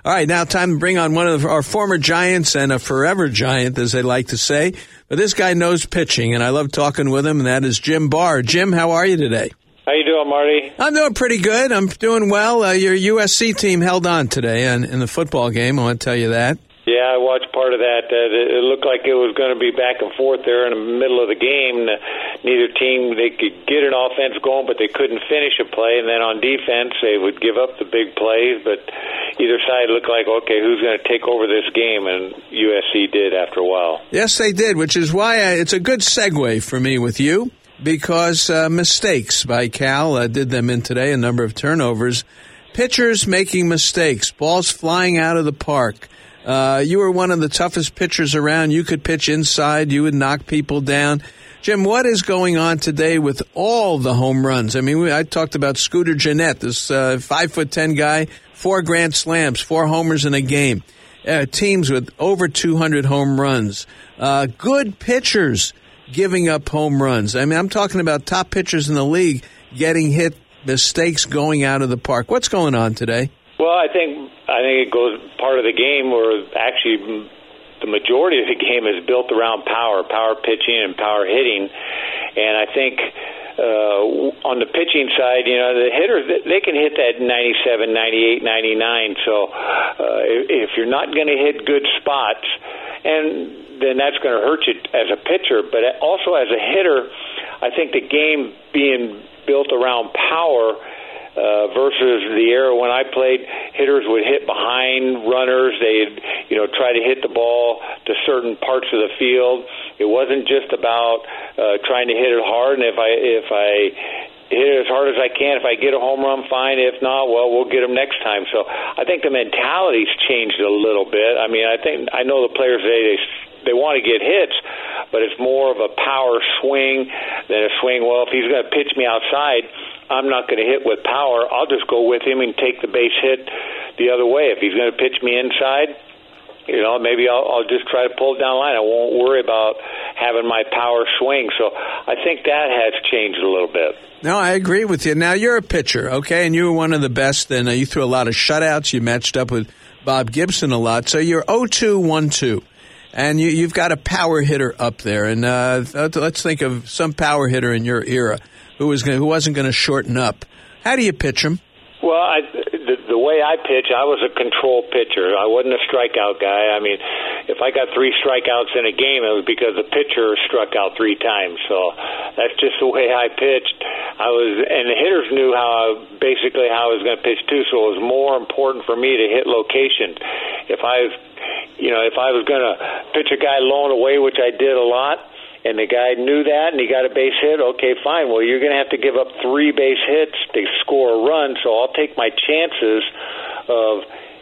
All right, now time to bring on one of our former Giants and a forever Giant, as they like to say. But this guy knows pitching, and I love talking with him, and that is Jim Barr. Jim, how are you today? How you doing, Marty? I'm doing pretty good. I'm doing well. Your USC team held on today in the football game. I want to tell you that. Yeah, I watched part of that. It looked like it was going to be back and forth there in the middle of the game. Neither team, they could get an offense going, but they couldn't finish a play. And then on defense, they would give up the big plays. But either side looked like, okay, who's going to take over this game? And USC did after a while. Yes, they did, which is why it's a good segue for me with you, because mistakes by Cal did them in today, a number of turnovers. Pitchers making mistakes, balls flying out of the park. You were one of the toughest pitchers around. You could pitch inside. You would knock people down. Jim, what is going on today with all the home runs? I mean, I talked about Scooter Gennett, this 5'10" guy, 4 grand slams, 4 homers in a game. Teams with over 200 home runs. Good pitchers giving up home runs. I mean, I'm talking about top pitchers in the league getting hit, mistakes going out of the park. What's going on today? Well, I think it goes part of the game, or actually the majority of the game is built around power pitching and power hitting. And I think on the pitching side, the hitters, they can hit that 97, 98, 99. So if you're not going to hit good spots, and then that's going to hurt you as a pitcher. But also as a hitter, I think the game being built around power versus the era when I played, hitters would hit behind runners. They'd, try to hit the ball to certain parts of the field. It wasn't just about trying to hit it hard. And if I hit it as hard as I can, if I get a home run, fine. If not, well, we'll get them next time. So I think the mentality's changed a little bit. I mean, I know the players today, they want to get hits, but it's more of a power swing than a swing. Well, if he's going to pitch me outside, I'm not going to hit with power. I'll just go with him and take the base hit the other way. If he's going to pitch me inside, maybe I'll just try to pull it down the line. I won't worry about having my power swing. So I think that has changed a little bit. No, I agree with you. Now, you're a pitcher, okay, and you were one of the best, and you threw a lot of shutouts. You matched up with Bob Gibson a lot. So you're 0-2-1-2. And you've got a power hitter up there. And let's think of some power hitter in your era who wasn't going to shorten up. How do you pitch him? Well, the way I pitch, I was a control pitcher. I wasn't a strikeout guy. I mean, if I got 3 strikeouts in a game, it was because the pitcher struck out 3 times. So that's just the way I pitched. And the hitters knew how I was going to pitch too. So it was more important for me to hit locations. If I was going to pitch a guy low and away, which I did a lot, and the guy knew that and he got a base hit, okay, fine. Well, you're going to have to give up 3 base hits to score a run, so I'll take my chances of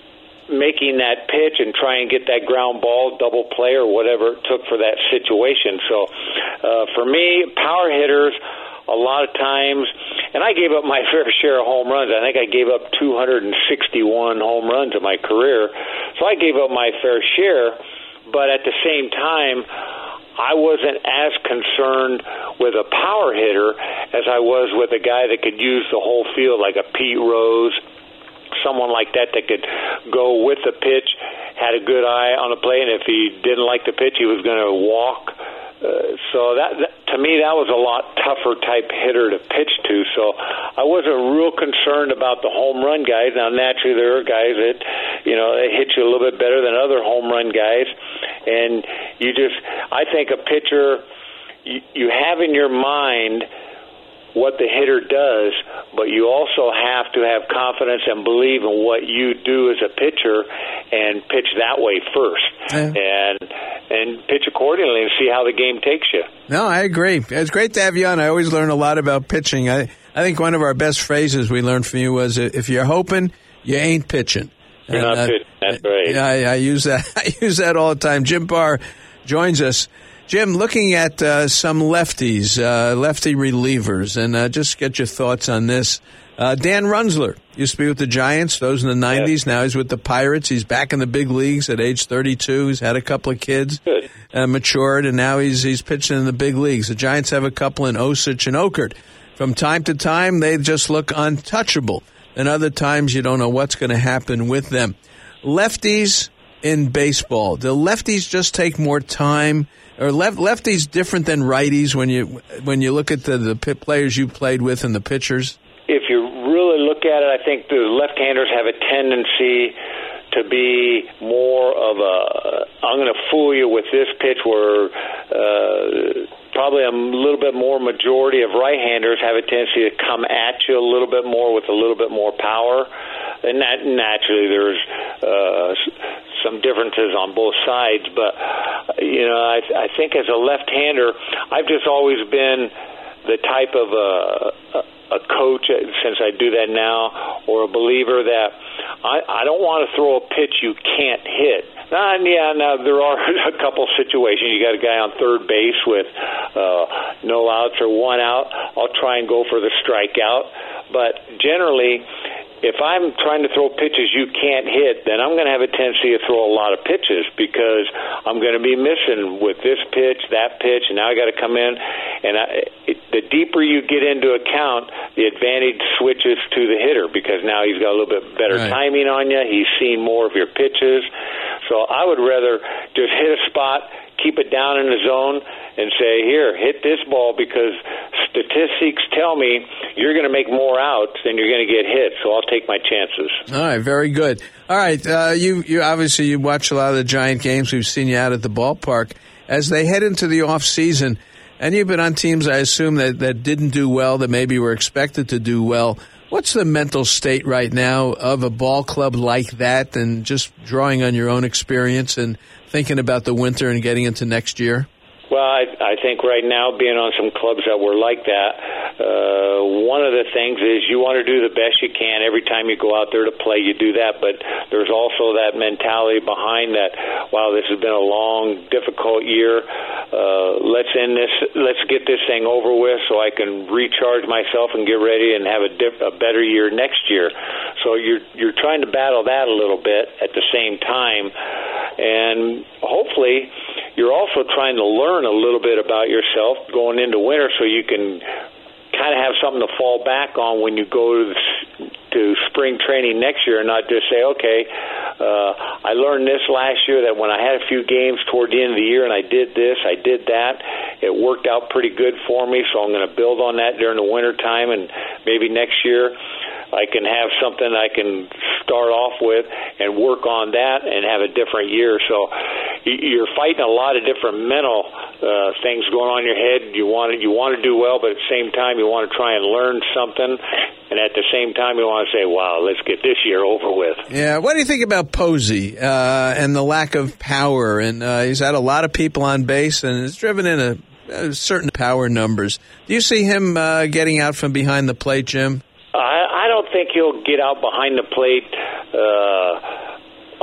making that pitch and try and get that ground ball, double play, or whatever it took for that situation. So for me, power hitters, a lot of times, and I gave up my fair share of home runs. I think I gave up 261 home runs in my career. So I gave up my fair share, but at the same time, I wasn't as concerned with a power hitter as I was with a guy that could use the whole field, like a Pete Rose, someone like that could go with the pitch, had a good eye on the play, and if he didn't like the pitch, he was going to walk. So that to me, that was a lot tougher type hitter to pitch to. So I wasn't real concerned about the home run guys. Now, naturally, there are guys that, they hit you a little bit better than other home run guys. And I think a pitcher, you have in your mind what the hitter does, but you also have to have confidence and believe in what you do as a pitcher and pitch that way first. Yeah. And pitch accordingly and see how the game takes you. No, I agree. It's great to have you on. I always learn a lot about pitching. I think one of our best phrases we learned from you was, if you're hoping, you ain't pitching. You're not pitching. That's right. Yeah, I use that. I use that all the time. Jim Barr joins us. Jim, looking at some lefties, lefty relievers, and just get your thoughts on this. Dan Runzler used to be with the Giants, those in the 90s. Yeah. Now he's with the Pirates. He's back in the big leagues at age 32. He's had a couple of kids, matured, and now he's pitching in the big leagues. The Giants have a couple in Osich and Okert. From time to time, they just look untouchable. and other times you don't know what's going to happen with them. Lefties in baseball, do lefties just take more time? Or lefties different than righties when you look at the players you played with and the pitchers? If you really look at it, I think the left-handers have a tendency to be more of I'm going to fool you with this pitch, where probably a little bit more majority of right-handers have a tendency to come at you a little bit more with a little bit more power. And naturally there's some differences on both sides, but I think as a left-hander, I've just always been the type of a coach, since I do that now, or a believer that I don't want to throw a pitch you can't hit. Now there are a couple situations. You got a guy on third base with no outs or one out. I'll try and go for the strikeout, but generally, if I'm trying to throw pitches you can't hit, then I'm going to have a tendency to throw a lot of pitches, because I'm going to be missing with this pitch, that pitch, and now I got to come in. And the deeper you get into a count, the advantage switches to the hitter, because now he's got a little bit better timing on you. He's seen more of your pitches. So I would rather just hit a spot, keep it down in the zone, and say, here, hit this ball, because statistics tell me you're going to make more outs than you're going to get hit, so I'll take my chances. All right, very good. All right, you obviously you watch a lot of the Giant games. We've seen you out at the ballpark. As they head into the off season, and you've been on teams, I assume, that didn't do well, that maybe were expected to do well. What's the mental state right now of a ball club like that, and just drawing on your own experience and thinking about the winter and getting into next year? Well, I think right now, being on some clubs that were like that, one of the things is you want to do the best you can. Every time you go out there to play, you do that. But there's also that mentality behind that, wow, this has been a long, difficult year. Let's end this. Let's get this thing over with so I can recharge myself and get ready and have a better year next year. So you're trying to battle that a little bit at the same time. And hopefully you're also trying to learn a little bit about yourself going into winter, so you can kind of have something to fall back on when you go to spring training next year, and not just say, okay, I learned this last year, that when I had a few games toward the end of the year and I did this, I did that, it worked out pretty good for me, so I'm going to build on that during the winter time, and maybe next year I can have something I can start off with and work on that and have a different year. So you're fighting a lot of different mental things going on in your head. You want to do well, but at the same time you want to try and learn something, and at the same time you want to say, wow, let's get this year over with. Yeah, what do you think about Posey and the lack of power? And he's had a lot of people on base and has driven in a certain power numbers. Do you see him getting out from behind the plate, Jim? I don't think he'll get out behind the plate 100%.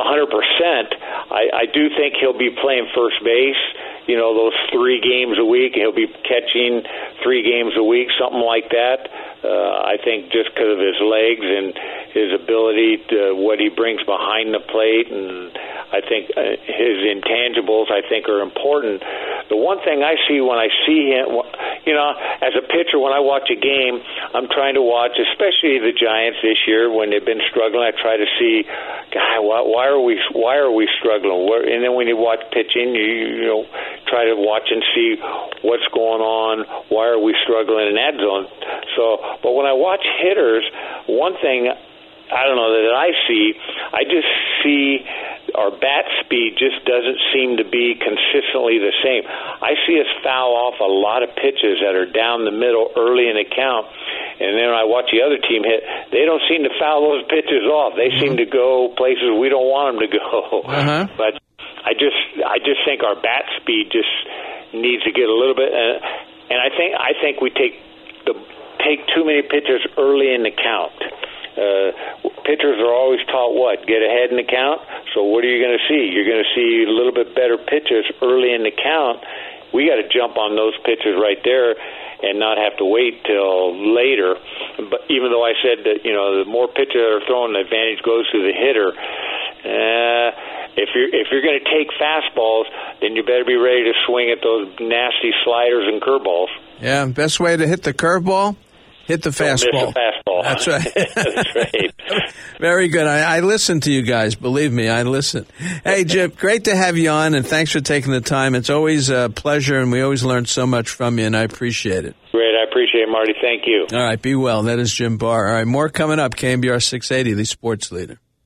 I do think he'll be playing first base, those 3 games a week. He'll be catching 3 games a week, something like that. I think just because of his legs and his ability to what he brings behind the plate, and I think his intangibles, I think, are important. The one thing I see when I see him, as a pitcher, when I watch a game, I'm trying to watch, especially the Giants this year when they've been struggling. I try to see, God, why are we struggling? And then when you watch pitching, you try to watch and see what's going on. Why are we struggling in that zone? But when I watch hitters, one thing I don't know that I just see our bat speed just doesn't seem to be consistently the same. I see us foul off a lot of pitches that are down the middle early in the count, and then I watch the other team hit. They don't seem to foul those pitches off. They seem to go places we don't want them to go. But I just think our bat speed just needs to get a little bit. And I think we take too many pitches early in the count. Pitchers are always taught get ahead in the count. So what are you going to see? You're going to see a little bit better pitches early in the count. We got to jump on those pitches right there and not have to wait till later. But even though I said that the more pitches are thrown, the advantage goes to the hitter. If you're going to take fastballs, then you better be ready to swing at those nasty sliders and curveballs. Yeah, best way to hit the curveball. Hit the fastball. Miss the fastball. That's right. That's right. Very good. I listen to you guys. Believe me, I listen. Hey, Jim, great to have you on, and thanks for taking the time. It's always a pleasure, and we always learn so much from you, and I appreciate it. Great. I appreciate it, Marty. Thank you. All right. Be well. That is Jim Barr. All right. More coming up. KNBR 680, the sports leader.